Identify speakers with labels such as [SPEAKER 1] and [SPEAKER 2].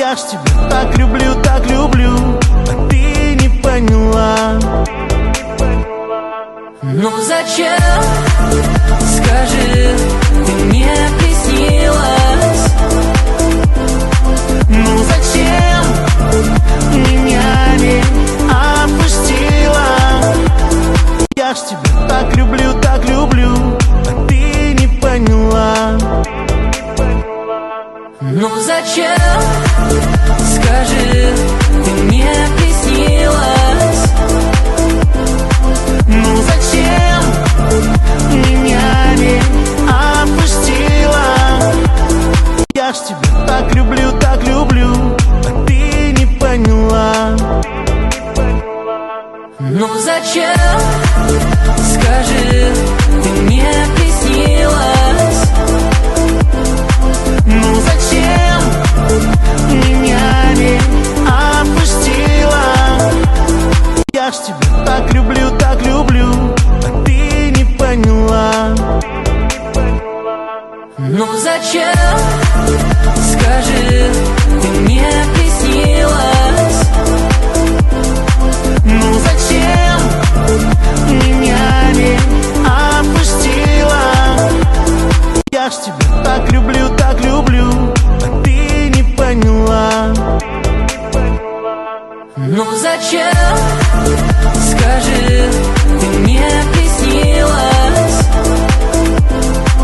[SPEAKER 1] Я ж тебя так люблю, а ты не поняла.
[SPEAKER 2] Ну зачем, скажи, ты мне приснилась?
[SPEAKER 1] Ну зачем меня не отпустила? Я ж тебя так люблю, а ты не поняла.
[SPEAKER 2] Ну зачем, скажи, ты мне приснилась?
[SPEAKER 1] Ну зачем меня не отпустила? Я ж тебя так люблю, а ты не поняла.
[SPEAKER 2] Ну зачем, скажи, ты мне приснилась?
[SPEAKER 1] Ну зачем меня не отпустила? Я ж тебя так люблю, а ты не поняла.
[SPEAKER 2] Ну зачем, скажи, ты мне приснилась?
[SPEAKER 1] Ну зачем меня не отпустила? Я ж тебя так люблю, а ты не поняла.
[SPEAKER 2] Ну зачем, скажи,